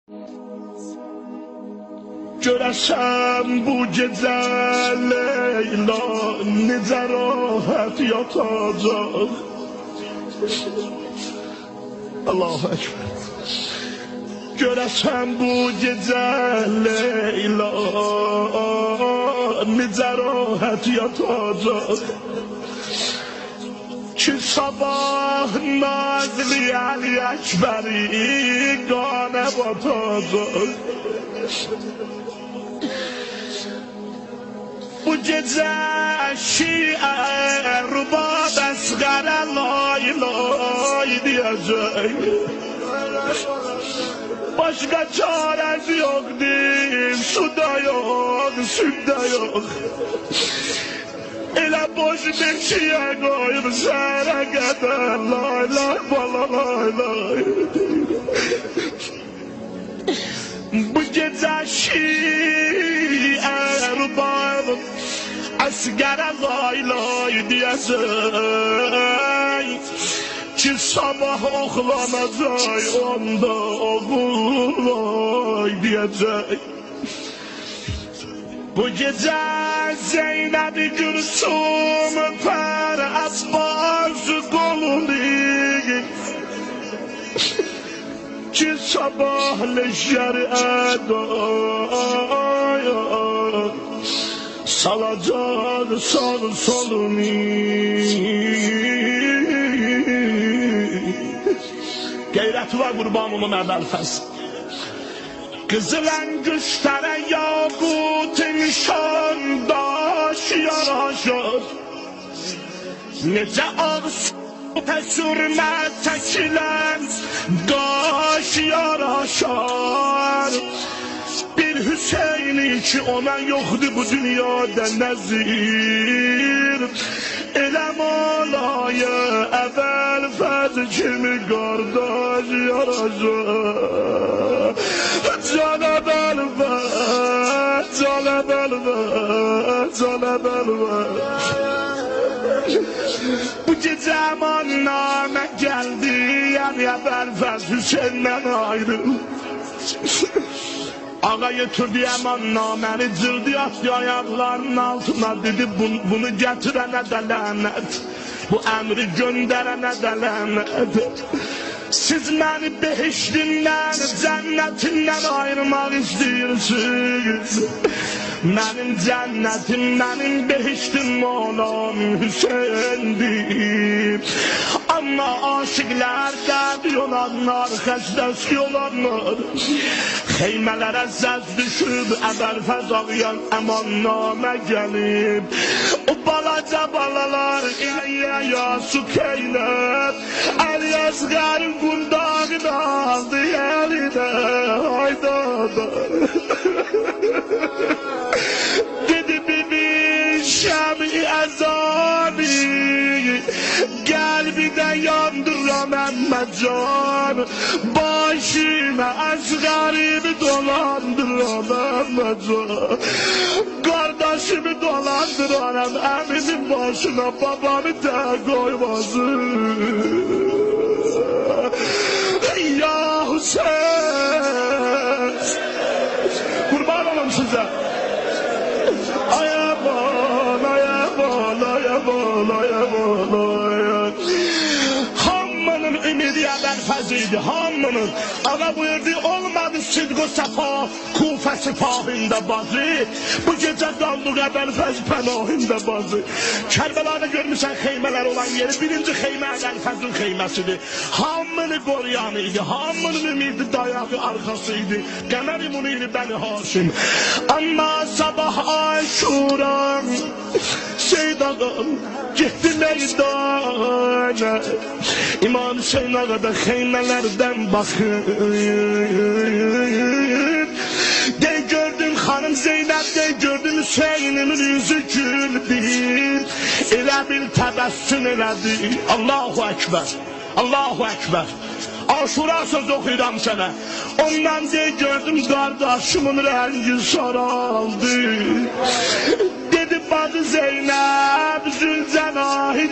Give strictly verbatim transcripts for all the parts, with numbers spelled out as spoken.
Görəsən bu gecə Leyla necə rahat yatacaq. Allahu Ekber. Görəsən bu gecə Leyla necə rahat yatacaq. Ki sabah Nazli Ali Ekberi qanə batacaq. Bu gecə Şiə Rubab Əsqərə lay lay deyəcək. Başqa çarəsi yoxdur, su da yox, süd də yox. Elə boş beşiyə qoyub sərə qədər lay lay bala lay lay. Bu gecə Şiə Rubab Əsqərə lay lay deyəcək. Ki sabah oxlanacaq onda oğul lay deyəcək. Bu gecə Zeynəb-i Gülsüm Pər Abbas qolunu ki sabah leşər ədaya salacaq sağ solunu. Qeyrət var qurbanımın əvvəlfəz. Qızıl əngüstərə yaqut nişan daş yaraşır. Necə ağız sürmə çəkilən qaş yaraşar. Bir Hüseyni ki ona yoxdur bu dünyada nəzir. Elə malayı əvvəl fəz kimi qardaş yaraşar. Canə bəlvə, canə bəlvə, canə bəlvə. Bu gecə əmannamə gəldi, yəni əvvəl Hüseyndən ayrı. Ağa götürdü əmannaməni, cıldı atdı ayaqlarının altına, dedi bunu gətirənə də lənət, bu əmri göndərənə də lənət. Siz məni behiştindən, cənnətindən ayırmaq istəyirsiniz. Mənim cənnətim, mənim behiştim olan Hüseyndir. Amma aşıqlər dəbi olanlar, xəstəsi olanlar xeymələrə zəz düşüb, əvvəlfəz ağayan əmannamə gəlib. O balaca balalar İləyyə yasu keylət, Əli Əsqərin qundağını aldı əlinə, hayda da. Dedi bibi Şəmi əzani, qəlbidə yandıram əmməcan, başımə Əsqərimi dolandıram əmməcan. Qardaşımı dolandıram, əmimin başına babamı da qoymazım. Ya Hüseyin, qurban olum sizə. Ayaman, ayaman, ayaman, ayaman, ayaman. Hamının ümidi əvvəlfəziydi, hamının. Ağa buyurdu, olmadı sidq-o səfa, Kufə sipahində bazı. Bu gecə qaldıq əvvəlfəz pənahində bazı. Kərbəlada görmüşsən xeymələr olan yeri, birinci xeymə əvvəlfəzin xeyməsidir. Hamını qoruyan idi, hamının ümidi dayağı arxasıydı. Qəmər-i Munir Bəni Haşim. Amma sabah Aşuran, Seyyid ağam, getdi meydana. İmam Hüseyin ağa da xeymələrdən baxır. De gördüm xanım Zeynəb, de gördüm Hüseynimin yüzü güldür. Elə bil təbəssüm elədi. Allahu Ekber, Allahu Ekber. Aşura söz oxuyuram sənə. Ondan de gördüm qardaşımın rəngi saraldı. Dedi bacı Zeynəb Zülcənahi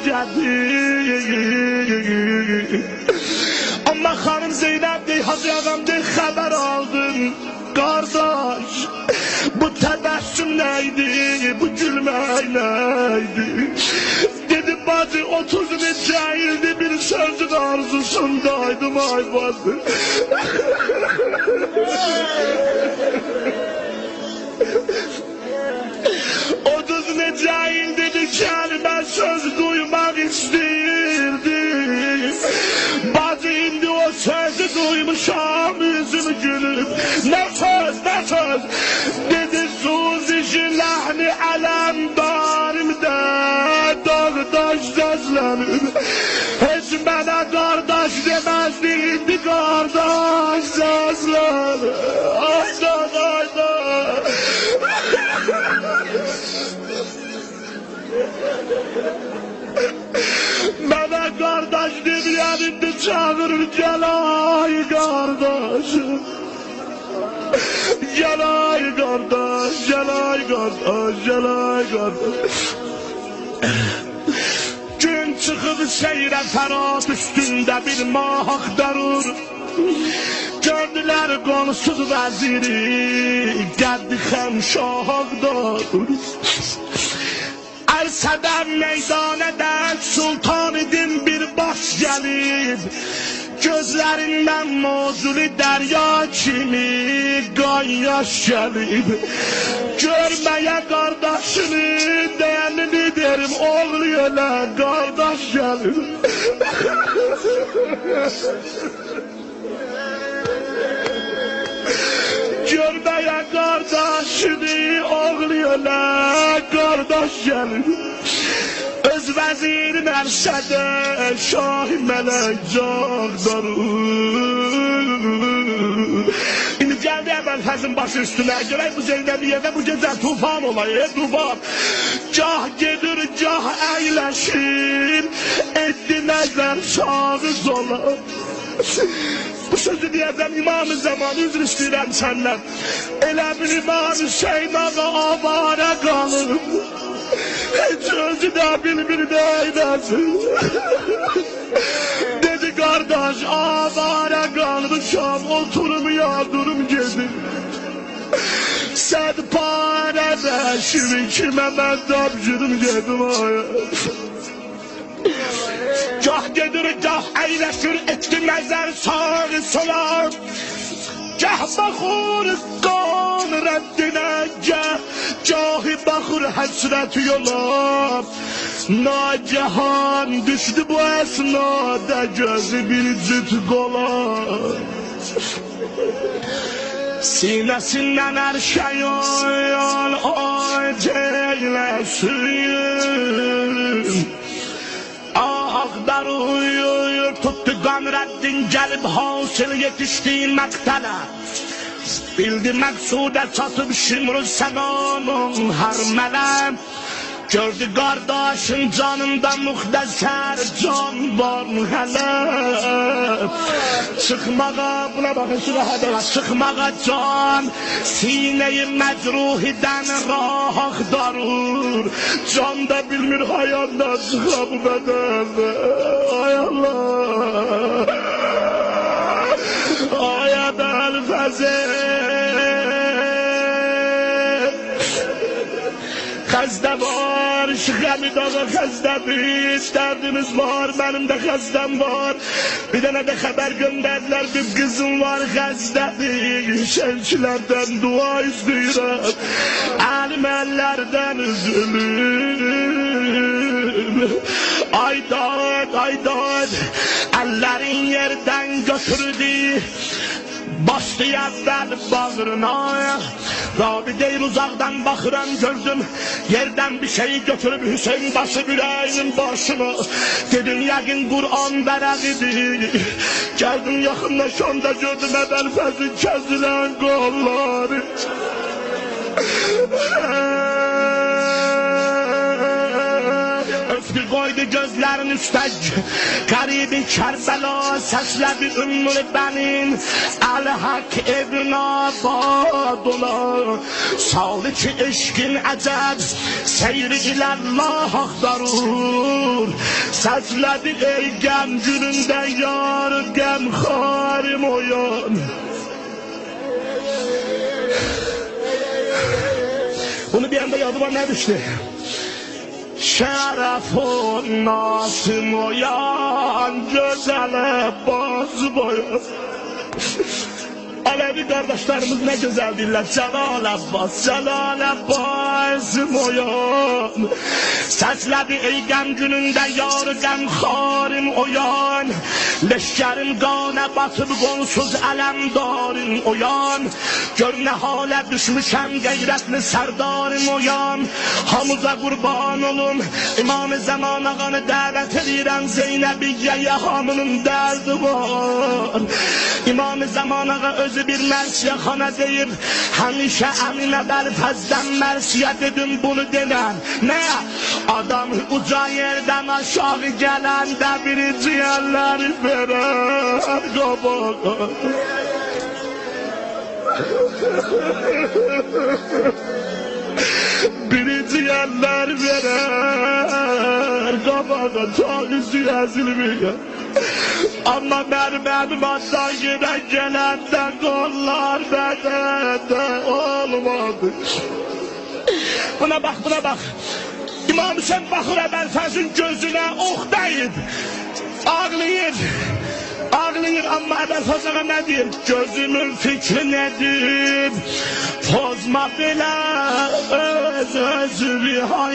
gəlir. Amma xanım Zeynəb dey, Hacı ağam dey, xəbər aldı. Kardeş, bu tebessüm neydi, bu gülmek neydi? Dedi bacı otuz neçə ildi bir sözün arzusundaydım ay bacı. otuz neçə ildi bir kəlmə söz duymak istəyirdim. Bacı indi o sözü duymuşam yüzüm gülüp. Ne söz, ne söz? Dedi suzişi ləhni ələmdarimdə dağdaş sözlənib. Heç mənə qardaş deməzdi, indi qardaş sözlənib. Aydan, aydan. Mənə qardaş deməyən indi çağırır, gəl ay qardaş. Gəl ay qardaş, gəl ay qardaş, gəl ay qardaş. Gün çıxıb seyrə fərat üstündə bir mah axtarır. Gördülər qonsuz vəziri, qəddi xəmşah axtarır. Ərsədən meydanədən sultan idim bir baş gəlib. Gözlərindən mozuli dərya kimi qan yaş gəlib. Görməyə qardaşını dəyənini derim, oğlu elə qardaş gəlib. Görməyə qardaşını oğlu elə qardaş gəlib. Öz vəzirin ərsədə şah-ı mələk cağdarır. İndi gəldi əvvəl fəzin başı üstünə, görək bu Zeynəbiyyədə bu gecə tufan olayı, tufan. Cah gedir, cah əyləşir, etdi nəzər sağı zola. Bu sözü deyəcəm İmam-ı Zaman, üzr istəyirəm səndən. Elə bir İmam Hüseyin ağa avara qalıb. Heç özü də bilmir nə eyləsin. Dedi qardaş, avara qalmışam, oturmayadurum gedim. Sən parələşir kimə mən tapşırım gedim aya. Gah gedir, gah əyləşir, etdi nəzər sağı sola. Gah baxır qan rəddinə, gah gahi baxır həsrət yola. Nacahan düşdü bu əsnada gözü bir cüt qola. Sinəsindən hər şey oyan aç eyləsin. Ağdar uyur tuttu Qamrəddin gəlib hasil yetişdiyi məqtələ. Bildi məqsudə çatıb Şimr-ü Səmanın hər mələm. Gördü qardaşın canında müxtəsər can var hələ. Çıxmağa, buna baxın sürəhədə, çıxmağa can sinəyi məcruhidən rah axtarır. Can da bilmir hayanda çıxa bu bədəndə. Ay Allah, ay Əbəl Fəzil. Xəzdə var, Şıxəmid ağa xəzdədir, dərdimiz var, mənim də xəzdəm var. Bir dənə də xəbər göndərdilər, bir qızım var xəzdədir. Şərkilərdən dua istəyirəm, əlim əllərdən üzülüm. Aydan, aydan, əllərin yerdən götürdü. Bastı əvvəl bağrına. Rabi deyir uzaqdan baxıram gördüm, yerdən bir şeyi götürüb Hüseyin başı ürəyinin başına. Dedim yəqin Qur'an vərəqidir. Gəldim yaxınlaşanda gördüm Əbəl Fəzil kəsilən qolları. Öftü qoydu gözlərin üstə, qaribi Kərbəla səslədi ümmül bənin. Əl-Haq evin abad ola, salı ki eşkin əcəb, seyri iləllah axtarır. Səslədi ey qəm günündə yar qəm xarim oyan. Bunu bir anda yadıma ne düştü? Şerefun Nasım oyan, güzele boz boyu. Alevi kardeşlerimiz ne güzel diller. Celal Abbas, Celal Abbas oyan. Seslebi ey gəm günündə yar qəmxarım oyan. Leşkerim qana batıb qonsuz ələmdarım oyan. Gör nə halə düşmüşəm qeyrətli sərdarım oyan. Hamıza qurban olum İmam-ı Zaman ağanı dəvət edirəm. Zeynəbiyyəyə hamının dərdi var. İmam-ı Zaman ağa özü bir mərsiyəxana deyib, həmişə əminə bərfəzdən mərsiyə dedim bunu denən. Nə? Adam uca yerdən aşağı gələndə birinci yerləri verər qabağa. Birinci yerler verer qabağa, tanrısı əzilməyər. Amma mənim əlimatdan yenə gələndə qollar bədəndə olmadı. Buna bax, buna bax. İmam Hüseyin baxır Əbəlfəzin gözünə ox dəyib. Ağlayır. Ağlayır amma Əbəlfəz ağa nə deyir? Gözümün fikri nedir? Pozma belə öz özü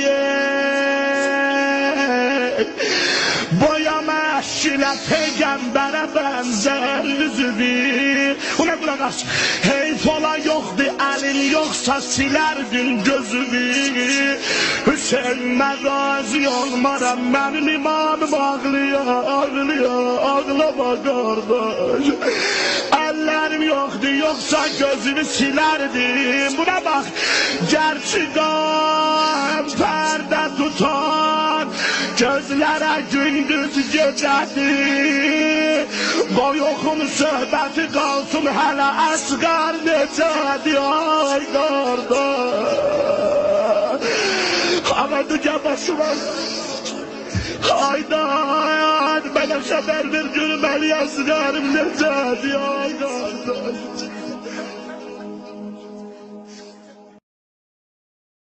hayır. Boyama eşkilə peyğəmbərə bənzər üzüdür. Buna qulaq as. Heyf ola yoxdur, əlin yoxsa silərdin gözünü. Hüseyin məqazi olmaram, mənim imamım ağlıyor, ağlıyor, ağlama qardaş. Əllərim yoxdur, yoxsa gözünü silərdim. Buna bax, gerçi qəm pərdə tutan, gözlərə gündüz gecədir. Qoy oxun söhbəti qalsın hələ əsqər necədir, ay qardaş. Ama dünya başıma haydan, bana xəbər ver görüm əli əsqərim necədir, ay qardaş.